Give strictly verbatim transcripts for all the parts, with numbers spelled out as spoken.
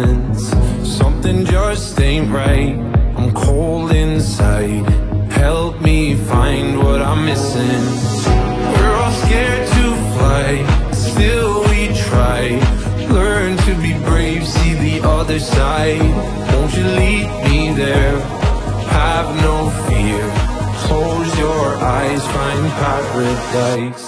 distance. Something just ain't right, I'm cold inside. Help me find what I'm missing. We're all scared to fly, still we try. Learn to be brave, see the other side. Won't you lead me there? Have no fear. Close your eyes, find paradise.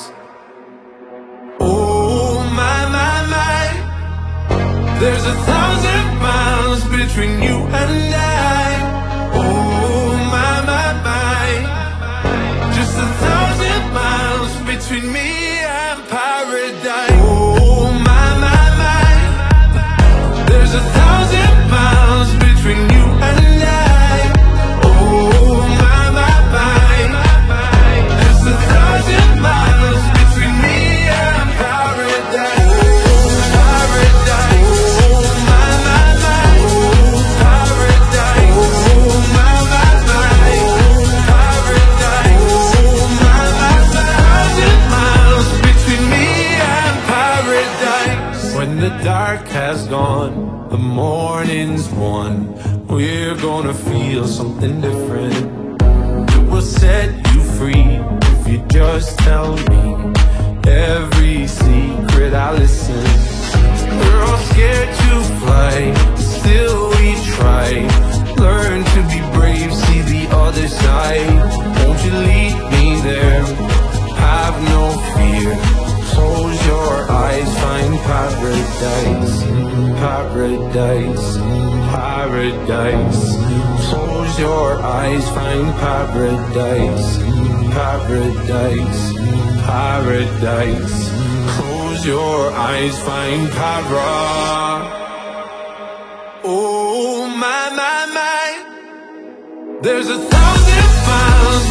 Oh my, my, my. There's a thousand miles between you and I. Oh my, my, my. Just a thousand miles between me and paradise. Oh my, my, my. There's a thousand miles between you and I. Oh my, my, my. Just a thousand miles between me and paradise. Oh, paradise. Oh my, my, my. Oh, paradise. Oh my, my, my. Oh, paradise. Oh my, my, my. Thousand miles between me and paradise. When the dark has gone, the morning's won. We're gonna feel something different. It will set you free if you just tell me every secret. I listen. We're all scared to fly, still we try. Learn to be brave, see the other side. Won't you lead me there? Have no fear. Close your eyes, find paradise. Paradise, paradise. Close your eyes, find paradise. Paradise, paradise. Close your eyes, find para. Oh my, my, my. There's a thousand miles